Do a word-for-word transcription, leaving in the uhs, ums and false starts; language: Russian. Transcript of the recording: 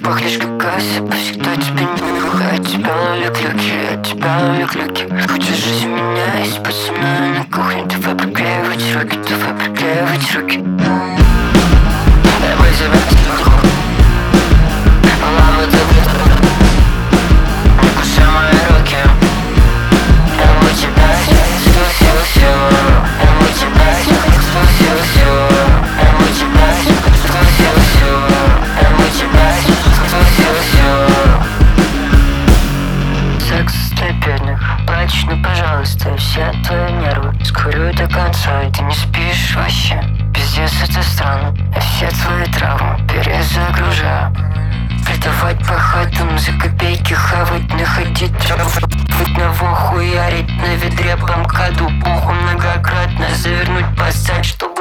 пахнешь как Ася, всегда тебе не выход. От тебя на люк-люки, от тебя на люк-люки. Хочешь жизнь менять, будь со мной на кухне. Давай приклеивать руки, давай приклеивать руки. Давай тебя мама, ты не кусай мои руки. Я у тебя сил-сил-сил. Я у тебя сил-сил-сил. Я у тебя сил-сил-сил. Я у тебя сил-сил-сил. Секс для бедных, плачь, ну пожалуйста, все твои нервы. Скурю до конца, и ты не спишь вообще. Пиздец, это странно, я все твои травмы перезагружаю. Продавать по хатам, за копейки хавать, находить быть на воху, ярить на ведре по МКАДу. Пуху многократно завернуть, поставить, что